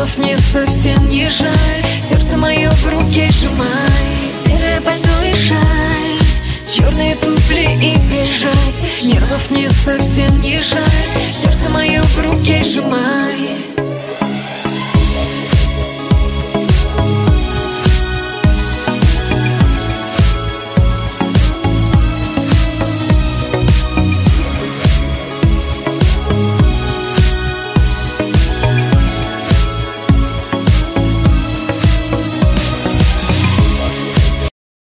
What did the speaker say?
Нервов мне совсем не жаль, сердце мое в руке сжимай. Серое пальто и шаль, черные туфли и бежать. Нервов мне совсем не жаль,